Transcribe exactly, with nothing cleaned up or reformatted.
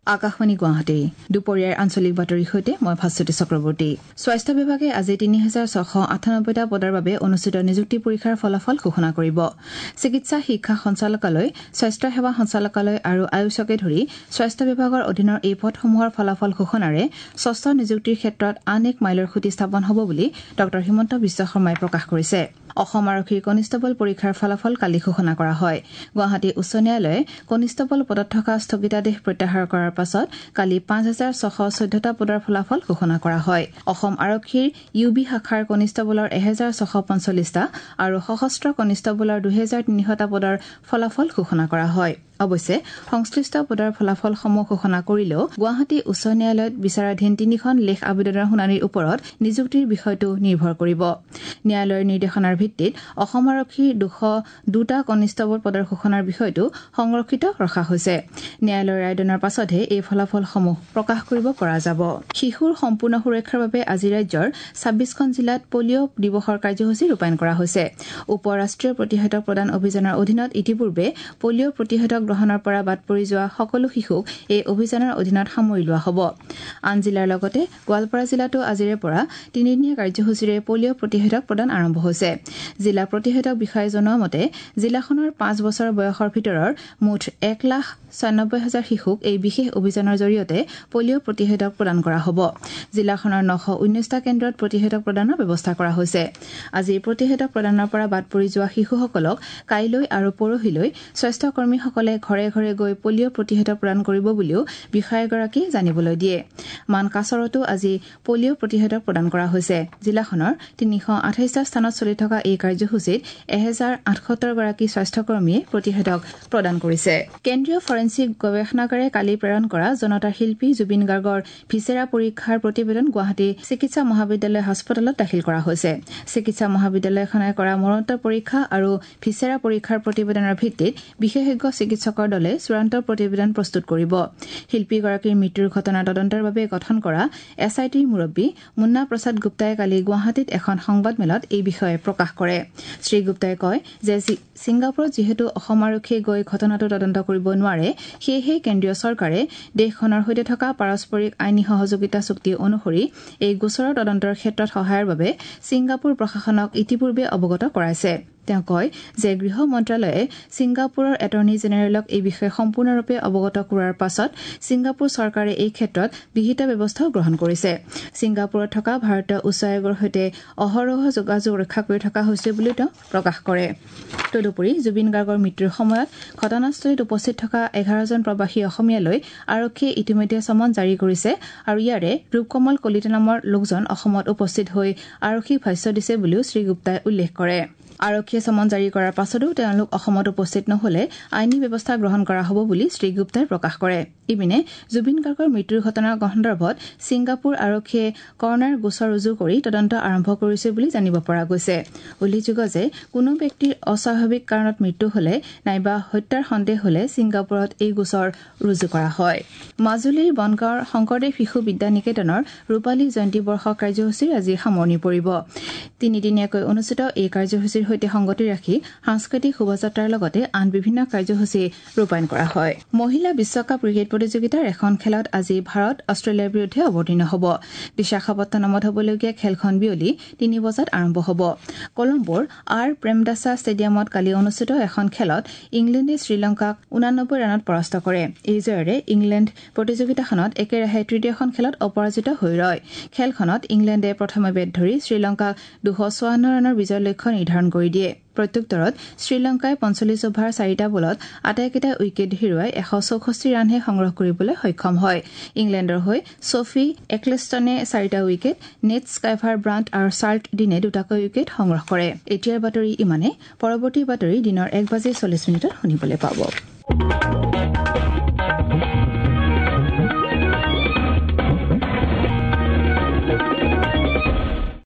আকাশবাণী গুৱাহাটী দুপৰীয়াৰ আঞ্চলিক বাতৰিৰ সৈতে মই ভাস্বতী চক্ৰৱৰ্তী। স্বাস্থ্য বিভাগে আজি তিনি হাজাৰ ছশ আঠানব্বৈটা পদৰ বাবে অনুষ্ঠিত নিযুক্তি পৰীক্ষাৰ ফলাফল ঘোষণা কৰিব। চিকিৎসা শিক্ষা সঞ্চালকালয়, স্বাস্থ্য সেৱা সঞ্চালকালয় আৰু আয়ুষকে ধৰি স্বাস্থ্য বিভাগৰ অধীনৰ এই পদসমূহৰ ফলাফল ঘোষণাৰে ষষ্ঠ নিযুক্তিৰ ক্ষেত্ৰত আন এক মাইলৰ খুঁটি স্থাপন হ'ব বুলি ডঃ হিমন্ত বিশ্ব শৰ্মাই প্ৰকাশ কৰিছে। অসম আৰক্ষীৰ কনিষ্টবল পৰীক্ষাৰ ফলাফল কালি ঘোষণা কৰা হয়। গুৱাহাটী উচ্চ ন্যায়ালয়ে কনিষ্টবল পদত থকা স্থগিতাদেশ প্ৰত্যাহাৰ কৰাৰ পাছত কালি পাঁচ হাজাৰ ছশ চৈধ্যটা পদৰ ফলাফল ঘোষণা কৰা হয়। অসম আৰক্ষীৰ ইউ বি শাখাৰ কনিষ্টবলৰ এহেজাৰ ছশ পঞ্চল্লিছটা আৰু সশস্ত্ৰ কনিষ্টবলৰ দুহেজাৰ তিনিশটা পদৰ ফলাফল ঘোষণা কৰা হয়। অৱশ্যে সংশ্লিষ্ট পদৰ ফলাফলসমূহ ঘোষণা কৰিলেও গুৱাহাটী উচ্চ ন্যায়ালয়ত বিচাৰাধীন তিনিখন লেখ আবেদনৰ শুনানিৰ ওপৰত নিযুক্তিৰ বিষয়টো নিৰ্ভৰ কৰিব। ন্যায়ালয়ৰ নিৰ্দেশনাৰ ভিত্তিত অসম আৰক্ষীৰ দুশ দুটা কনিষ্টবল পদৰ ঘোষণাৰ বিষয়টো সংৰক্ষিত ৰখা হৈছে। ন্যায়ালয়ৰ ৰায়দানৰ পাছতহে এই ফলাফলসমূহ প্ৰকাশ কৰিব পৰা যাব। শিশুৰ সম্পূৰ্ণ সুৰক্ষাৰ বাবে আজি ৰাজ্যৰ ছাব্বিছখন জিলাত পলিঅ' দিৱসৰ কাৰ্যসূচী ৰূপায়ণ কৰা হৈছে। উপ ৰাষ্ট্ৰীয় প্ৰতিষেধক প্ৰদান অভিযানৰ অধীনত ইতিপূৰ্বে পলিঅ' প্ৰতিষেধক গ্ৰহণৰ পৰা বাদ পৰি যোৱা সকলো শিশুক এই অভিযানৰ অধীনত সামৰি লোৱা হ'ব। আন জিলাৰ লগতে গোৱালপাৰা জিলাতো আজিৰে পৰা তিনিদিনীয়া কাৰ্যসূচীৰে পলিঅ' প্ৰতিষেধক প্ৰদান আৰম্ভ হৈছে। জিলা প্ৰতিষেধক বিষয়াই জনোৱা মতে জিলাখনৰ পাঁচ বছৰ বয়সৰ ভিতৰৰ মুঠ এক লাখ ছয়ানব্বৈ হাজাৰ শিশুক এই বিশেষ অভিযানৰ জৰিয়তে পলিঅ' প্ৰতিষেধক প্ৰদান কৰা হ'ব। জিলাখনৰ নশ ঊনৈশটা কেন্দ্ৰত প্ৰতিষেধক প্ৰদানৰ ব্যৱস্থা কৰা হৈছে। আজি প্ৰতিষেধক প্ৰদানৰ পৰা বাদ পৰি যোৱা শিশুসকলক কাইলৈ আৰু পৰহিলৈ স্বাস্থ্যকৰ্মীসকলে ঘৰে ঘৰে গৈ পলিঅ' প্ৰতিষেধক প্ৰদান কৰিব বুলিও বিষয়াগৰাকীয়ে জানিবলৈ দিয়ে। মানকাচৰতো আজি পলিঅ' প্ৰতিষেধক প্ৰদান কৰা হৈছে। জিলাখনৰ তিনিশ আঠাইছটা স্থানত চলি থকা এই কাৰ্যসূচীত এহেজাৰ আঠসত্তৰ গৰাকী স্বাস্থ্যকৰ্মীয়ে প্ৰতিষেধক প্ৰদান কৰিছে। কেন্দ্ৰীয় ফৰেন্সিক গৱেষণাগাৰে কালি প্ৰেৰণ কৰা জনতা শিল্পী জুবিন গাৰ্গৰ ভিচেৰা পৰীক্ষাৰ প্ৰতিবেদন গুৱাহাটী চিকিৎসা মহাবিদ্যালয় হাস্পতালত দাখিল কৰা হৈছে। চিকিৎসা মহাবিদ্যালয়খনে কৰা মৰণোত্তৰ পৰীক্ষা আৰু ভিচেৰা পৰীক্ষাৰ প্ৰতিবেদনৰ ভিত্তিত বিশেষজ্ঞ চিকিৎসকৰ দলে চূড়ান্ত প্ৰতিবেদন প্ৰস্তুত কৰিব। শিল্পীগৰাকীৰ মৃত্যুৰ ঘটনা তদন্তৰ বাবে গঠন কৰা এছ আই টিৰ মুৰব্বী মুন্না প্ৰসাদ গুপ্তাই কালি গুৱাহাটীত এখন সংবাদমেলত এই বিষয়ে প্ৰকাশ কৰে। শ্ৰীগুপ্তাই কয় যে ছিংগাপুৰত যিহেতু অসম আৰক্ষীয়ে গৈ ঘটনাটো তদন্ত কৰিব নোৱাৰে, সেয়েহে কেন্দ্ৰীয় চৰকাৰে দেশখনৰ সৈতে থকা পাৰস্পৰিক আইনী সহযোগিতা চুক্তি অনুসৰি এই গোচৰৰ তদন্তৰ ক্ষেত্ৰত সহায়ৰ বাবে ছিংগাপুৰ প্ৰশাসনক ইতিপূৰ্বে অৱগত কৰাইছে। তেওঁ কয় যে গৃহ মন্ত্ৰালয়ে ছিংগাপুৰৰ এটৰ্নী জেনেৰেলক এই বিষয়ে সম্পূৰ্ণৰূপে অৱগত কৰাৰ পাছত ছিংগাপুৰ চৰকাৰে এই ক্ষেত্ৰত বিহিত ব্যৱস্থাও গ্ৰহণ কৰিছে। ছিংগাপুৰত থকা ভাৰতীয় উচ্চ আয়োগৰ সৈতে অহৰহ যোগাযোগ ৰক্ষা কৰি থকা হৈছে বুলিও তেওঁ প্ৰকাশ কৰে। তদুপৰি জুবিন গাৰ্গৰ মৃত্যুৰ সময়ত ঘটনাস্থলীত উপস্থিত থকা এঘাৰজন প্ৰৱাসী অসমীয়ালৈ আৰক্ষীয়ে ইতিমধ্যে চমন জাৰি কৰিছে আৰু ইয়াৰে ৰূপকমল কলিতা নামৰ লোকজন অসমত উপস্থিত হৈ আৰক্ষীক ভাষ্য দিছে বুলিও শ্ৰীগুপ্তাই উল্লেখ কৰে। আৰক্ষীয়ে চমন জাৰি কৰাৰ পাছতো তেওঁলোক অসমত উপস্থিত নহলে আইনী ব্যৱস্থা গ্ৰহণ কৰা হ'ব বুলি শ্ৰীগুপ্তাই প্ৰকাশ কৰে। ইপিনে জুবিন গাৰ্গৰ মৃত্যুৰ ঘটনাৰ সন্দৰ্ভত ছিংগাপুৰ আৰক্ষীয়ে কৰ্ণাৰ গোচৰ ৰুজু কৰি তদন্ত আৰম্ভ কৰিছে বুলি জানিব পৰা গৈছে। উল্লেখযোগ্য যে কোনো ব্যক্তিৰ অস্বাভাৱিক কাৰণত মৃত্যু হলে নাইবা হত্যাৰ সন্দেহ হলে ছিংগাপুৰত এই গোচৰ ৰুজু কৰা হয়। মাজুলীৰ বনগাঁৱৰ শংকৰদেৱ শিশু বিদ্যা নিকেতনৰ ৰূপালী জয়ন্তী বৰ্ষ কাৰ্যসূচীৰ আজি সামৰণি পৰিব। তিনিদিনীয়াকৈ অনুষ্ঠিত এই কাৰ্যসূচীৰ সৈতে সংগতি ৰাখি সাংস্কৃতিক শোভাযাত্ৰাৰ লগতে আন বিভিন্ন কাৰ্যসূচী ৰূপায়ণ কৰা হয়। মহিলা বিশ্বকাপ ক্ৰিকেট প্ৰতিযোগিতাৰ এখন খেলত আজি ভাৰত অষ্ট্ৰেলিয়াৰ বিৰুদ্ধে অৱতীৰ্ণ হ'ব। বিশাখাপট্টনমত হ'বলগীয়া খেলখন বিয়লি তিনি বজাত আৰম্ভ হ'ব। কলম্বোৰ আৰ প্ৰেমদাসা ষ্টেডিয়ামত কালি অনুষ্ঠিত এখন খেলত ইংলেণ্ডে শ্ৰীলংকাক ঊনানব্বৈ ৰানত পৰাস্ত কৰে। এই জয়েৰে ইংলেণ্ড প্ৰতিযোগিতাখনত একেৰাহে তৃতীয়খন খেলত অপৰাজিত হৈ ৰয়। খেলখনত ইংলেণ্ডে প্ৰথমে বেট ধৰি শ্ৰীলংকাক দুশ চৌৱান্ন ৰানৰ বিজয়ৰ লক্ষ্য নিৰ্ধাৰণ কৰি দিয়ে। প্ৰত্যুত্তৰত শ্ৰীলংকাই পঞ্চল্লিছ অভাৰ চাৰিটা বলত আটাইকেইটা উইকেট হেৰুৱাই এশ চৌষষ্ঠি ৰানহে সংগ্ৰহ কৰিবলৈ সক্ষম হয়। ইংলেণ্ডৰ হৈ ছফি এক্লেষ্টনে চাৰিটা উইকেট, নেট স্কাইভাৰ ব্ৰাণ্ট আৰু চাৰ্লট ডিনে দুটাকৈ উইকেট সংগ্ৰহ কৰে। এতিয়াৰ বাতৰি ইমানে। পৰৱৰ্তী বাতৰি দিনৰ এক বাজি চল্লিছ মিনিটত শুনিবলৈ পাব।